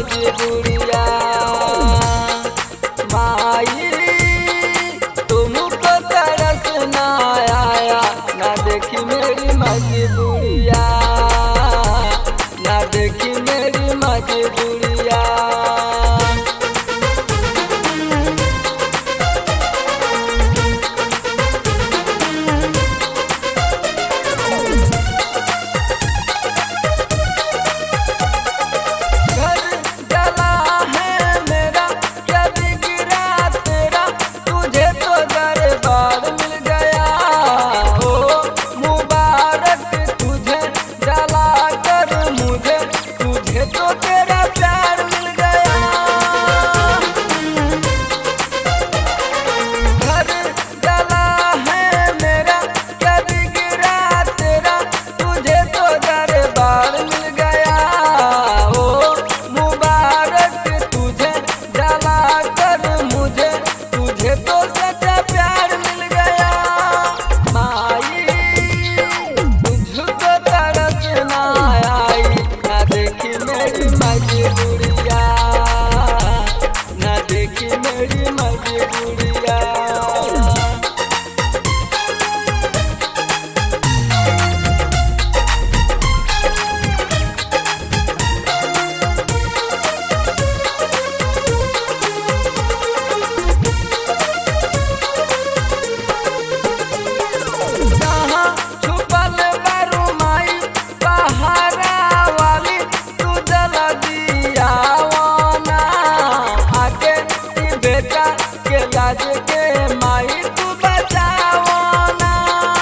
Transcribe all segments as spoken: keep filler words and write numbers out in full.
मजबूरिया। माई तुमको तरस ना आया, ना देखी मेरी मजबूरिया, ना देखी मेरी मजबूरिया। मजबूरिया, ना देखी मेरी मजबूरिया। लाज के माई तू बचाओ ना,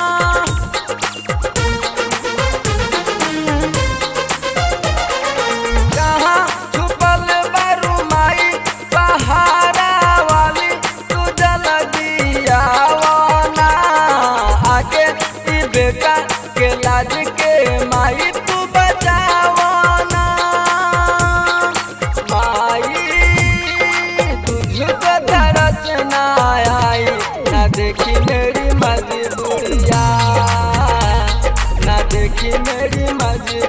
कहाँ छुपल बारू माई पहाड़ा वाली, तू जल्दी आओ ना। आके ई बेटा के लाज के माई तू बचाओ ना। माई तुझको तरस ना आई, ना देखी मेरी मजबूरिया, ना देखी मेरी मजबूरिया।